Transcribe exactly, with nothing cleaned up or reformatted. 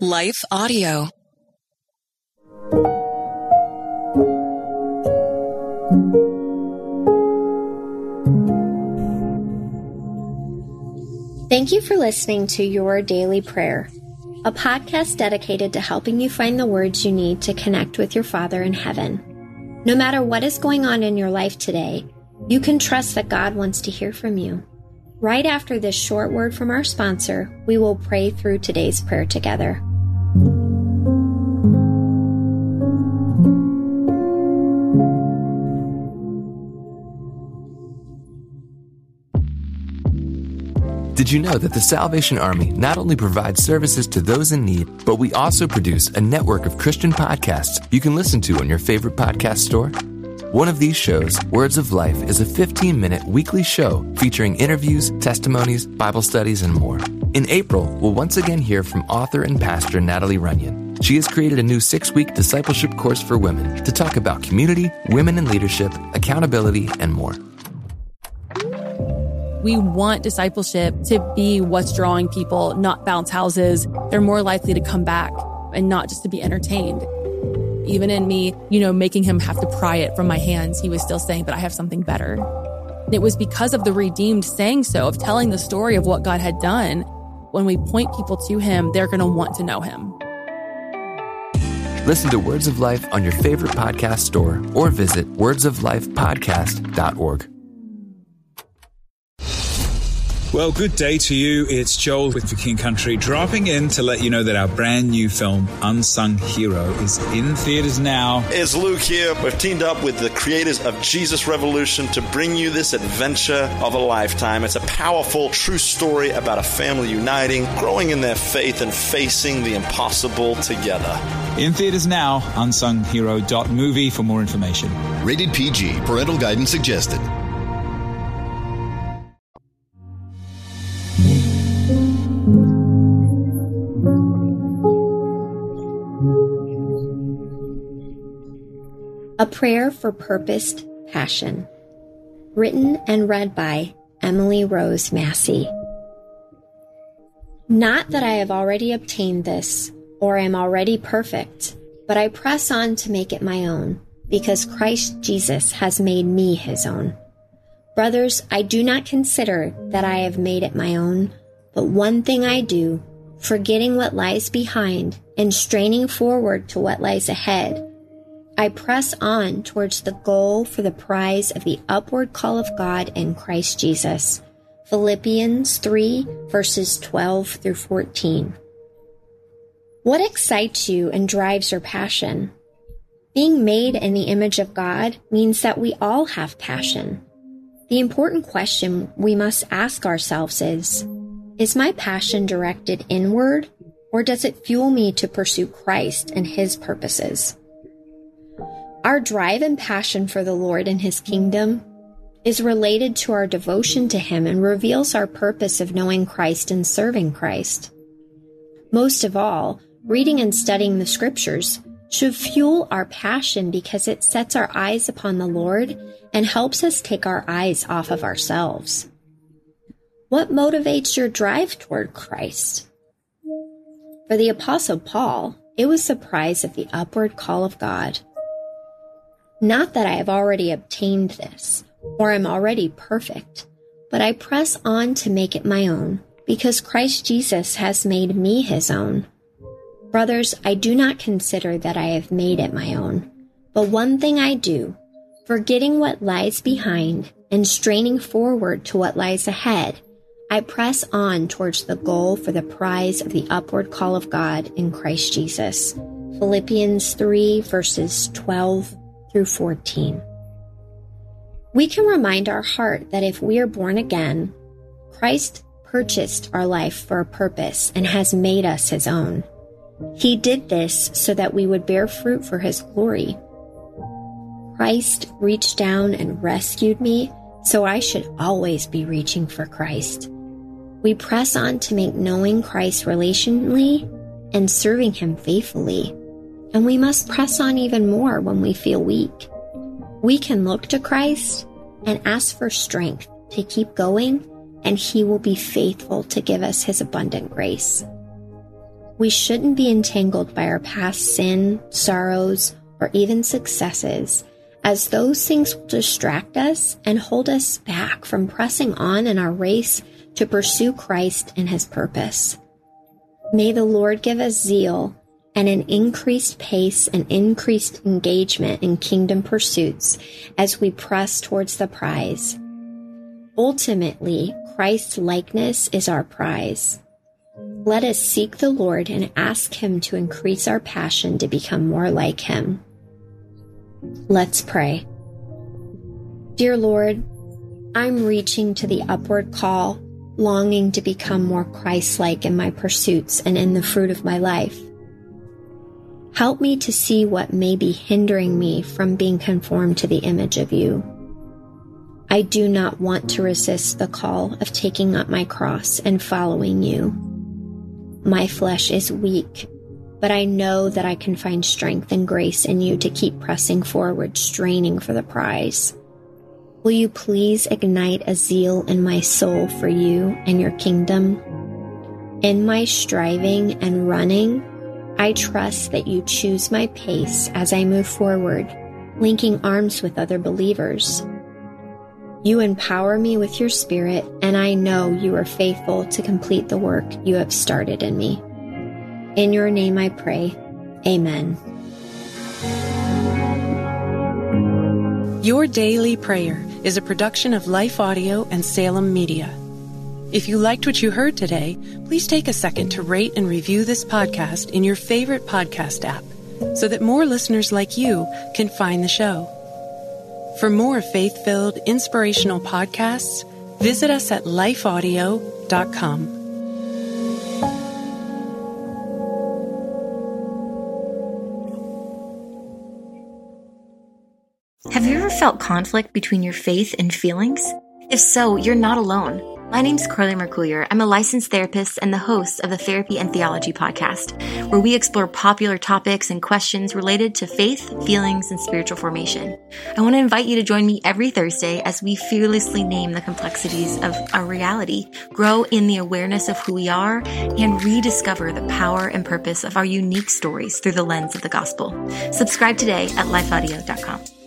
Life Audio. Thank you for listening to Your Daily Prayer, a podcast dedicated to helping you find the words you need to connect with your Father in heaven. No matter what is going on in your life today, you can trust that God wants to hear from you. Right after this short word from our sponsor, we will pray through today's prayer together. Did you know that the Salvation Army not only provides services to those in need, but we also produce a network of Christian podcasts you can listen to on your favorite podcast store? One of these shows, Words of Life, is a fifteen-minute weekly show featuring interviews, testimonies, Bible studies, and more. In April, we'll once again hear from author and pastor Natalie Runyon. She has created a new six-week discipleship course for women to talk about community, women in leadership, accountability, and more. We want discipleship to be what's drawing people, not bounce houses. They're more likely to come back and not just to be entertained. Even in me, you know, making him have to pry it from my hands, he was still saying, but I have something better. And it was because of the redeemed saying so, of telling the story of what God had done. When we point people to him, they're going to want to know him. Listen to Words of Life on your favorite podcast store or visit words of life podcast dot org. Well, good day to you. It's Joel with The King Country, dropping in to let you know that our brand new film, Unsung Hero, is in theaters now. It's Luke here. We've teamed up with the creators of Jesus Revolution to bring you this adventure of a lifetime. It's a powerful, true story about a family uniting, growing in their faith, and facing the impossible together. In theaters now, unsung hero dot movie for more information. Rated P G. Parental guidance suggested. A Prayer for Purposed Passion. Written and read by Emily Rose Massey. Not that I have already obtained this, or am already perfect, but I press on to make it my own, because Christ Jesus has made me his own. Brothers, I do not consider that I have made it my own, but one thing I do, forgetting what lies behind and straining forward to what lies ahead, I press on towards the goal for the prize of the upward call of God in Christ Jesus. Philippians three, verses twelve through fourteen. What excites you and drives your passion? Being made in the image of God means that we all have passion. The important question we must ask ourselves is, is my passion directed inward, or does it fuel me to pursue Christ and his purposes? Our drive and passion for the Lord and his kingdom is related to our devotion to him and reveals our purpose of knowing Christ and serving Christ. Most of all, reading and studying the scriptures should fuel our passion because it sets our eyes upon the Lord and helps us take our eyes off of ourselves. What motivates your drive toward Christ? For the Apostle Paul, it was the prize of the upward call of God. Not that I have already obtained this, or am already perfect, but I press on to make it my own, because Christ Jesus has made me his own. Brothers, I do not consider that I have made it my own, but one thing I do, forgetting what lies behind and straining forward to what lies ahead, I press on towards the goal for the prize of the upward call of God in Christ Jesus. Philippians three, verses twelve through fourteen. We can remind our heart that if we are born again, Christ purchased our life for a purpose and has made us his own. He did this so that we would bear fruit for his glory. Christ reached down and rescued me, so I should always be reaching for Christ. We press on to make knowing Christ relationally and serving him faithfully. And we must press on even more when we feel weak. We can look to Christ and ask for strength to keep going, and he will be faithful to give us his abundant grace. We shouldn't be entangled by our past sin, sorrows, or even successes, as those things will distract us and hold us back from pressing on in our race to pursue Christ and His purpose. May the Lord give us zeal and an increased pace and increased engagement in kingdom pursuits as we press towards the prize. Ultimately, Christ's likeness is our prize. Let us seek the Lord and ask Him to increase our passion to become more like Him. Let's pray. Dear Lord, I'm reaching to the upward call, longing to become more Christ-like in my pursuits and in the fruit of my life. Help me to see what may be hindering me from being conformed to the image of You. I do not want to resist the call of taking up my cross and following You. My flesh is weak, but I know that I can find strength and grace in You to keep pressing forward, straining for the prize. Will You please ignite a zeal in my soul for You and Your kingdom? In my striving and running, I trust that You choose my pace as I move forward, linking arms with other believers. You empower me with Your Spirit, and I know You are faithful to complete the work You have started in me. In Your name I pray. Amen. Your Daily Prayer is a production of Life Audio and Salem Media. If you liked what you heard today, please take a second to rate and review this podcast in your favorite podcast app so that more listeners like you can find the show. For more faith-filled, inspirational podcasts, visit us at life audio dot com. Have you ever felt conflict between your faith and feelings? If so, you're not alone. My name's Carly Mercoulier. I'm a licensed therapist and the host of the Therapy and Theology podcast, where we explore popular topics and questions related to faith, feelings, and spiritual formation. I want to invite you to join me every Thursday as we fearlessly name the complexities of our reality, grow in the awareness of who we are, and rediscover the power and purpose of our unique stories through the lens of the gospel. Subscribe today at life audio dot com.